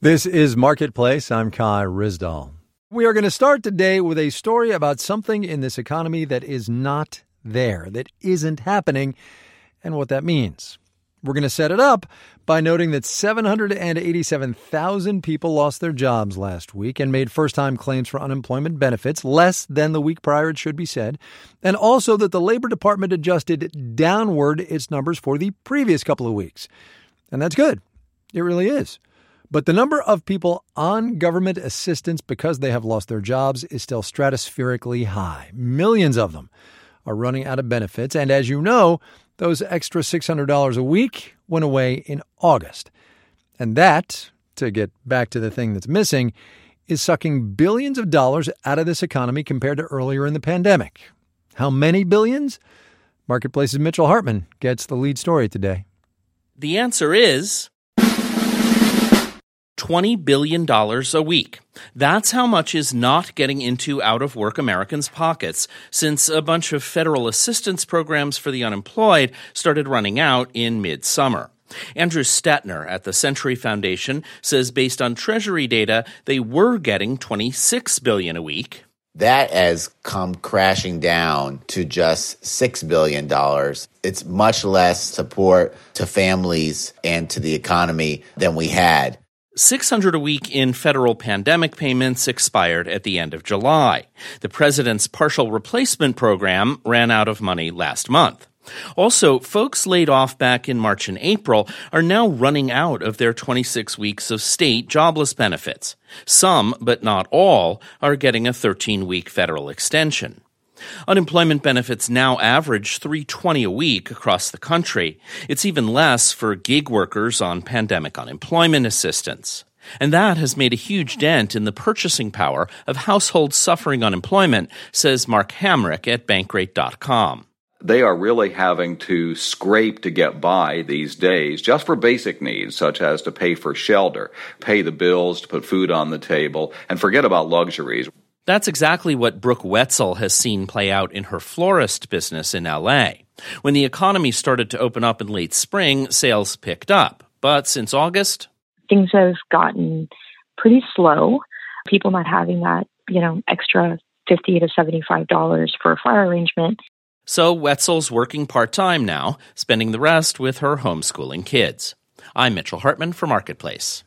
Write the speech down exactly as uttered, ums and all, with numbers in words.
This is Marketplace. I'm Kai Ryssdal. We are going to start today with a story about something in this economy that is not there, that isn't happening, and what that means. We're going to set it up by noting that seven hundred eighty-seven thousand people lost their jobs last week and made first-time claims for unemployment benefits, less than the week prior, it should be said, and also that the Labor Department adjusted downward its numbers for the previous couple of weeks. And that's good. It really is. But the number of people on government assistance because they have lost their jobs is still stratospherically high. Millions of them are running out of benefits. And as you know, those extra six hundred dollars a week went away in August. And that, to get back to the thing that's missing, is sucking billions of dollars out of this economy compared to earlier in the pandemic. How many billions? Marketplace's Mitchell Hartman gets the lead story today. The answer is twenty billion dollars a week. That's how much is not getting into out-of-work Americans' pockets since a bunch of federal assistance programs for the unemployed started running out in mid-summer. Andrew Stetner at the Century Foundation says based on Treasury data, they were getting twenty-six billion dollars a week. That has come crashing down to just six billion dollars. It's much less support to families and to the economy than we had. six hundred dollars a week in federal pandemic payments expired at the end of July. The president's partial replacement program ran out of money last month. Also, folks laid off back in March and April are now running out of their twenty-six weeks of state jobless benefits. Some, but not all, are getting a thirteen-week federal extension. Unemployment benefits now average three hundred twenty dollars a week across the country. It's even less for gig workers on pandemic unemployment assistance. And that has made a huge dent in the purchasing power of households suffering unemployment, says Mark Hamrick at Bankrate dot com. They are really having to scrape to get by these days just for basic needs, such as to pay for shelter, pay the bills, to put food on the table, and forget about luxuries. That's exactly what Brooke Wetzel has seen play out in her florist business in L A. When the economy started to open up in late spring, sales picked up. But since August, things have gotten pretty slow. People not having that, you know, extra fifty to seventy-five dollars for a flower arrangement. So Wetzel's working part-time now, spending the rest with her homeschooling kids. I'm Mitchell Hartman for Marketplace.